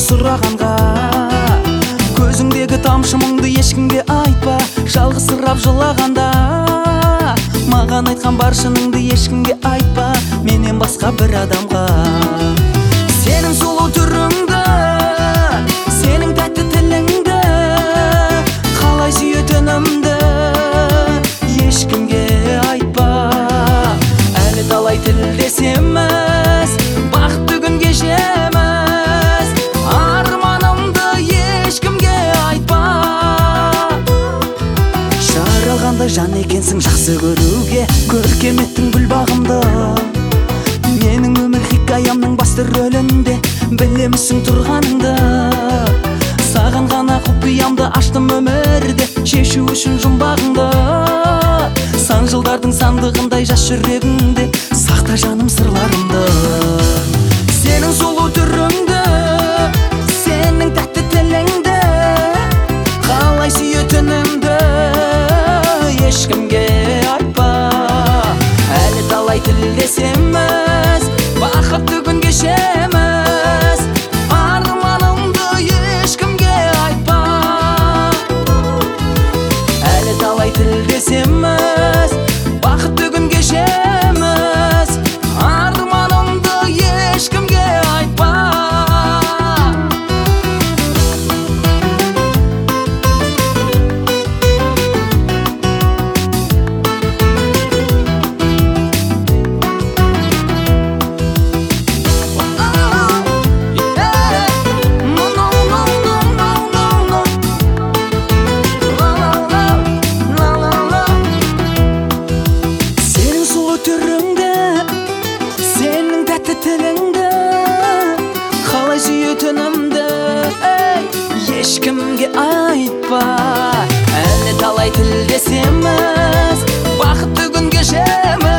сұраганга көзүңдөгү тамшы мұңды ешкімге айтпа. Жалгызсырап жылаганда маған айткан бар шыныңды ешкімге айтпа. Менен басқа бір адамға. Сенің сұлу түріңді, сенің тәтті тіліңді, қалай сүйетінімді ешкімге айтпа. Әлі талай тілдесеміз, бақытты күн кешеміз, арманымды ешкімге айтпа. Жаралғандай жан екенсің жақсы көруге, көркеметтің гүл бағымды. Менің өмір хикаямның басты рөлінде білемісің тұрғаныңды. Саған ғана құпиямды аштым өмірде, шешу үшін жұмбағыңды. Сан жылдардың сандығындай жас жүрегіңде сақта жаным сырларымды. Сенің сұлу түріңді, сенің тәтті тіліңді, қалай сүйетінімді ешкімге айтпа. Әлі талай тілдесеміз, бақытты күн кешеміз, арманымды ешкімге айтпа. Әлі талай тілдесеміз, бақытты күн кешеміз, арманымды ешкімге айтпа. Тіліңді, қалай сүйетінімді ешкімге айтпа. Әлі талай тілдесеміз, бақытты күн кешеміз.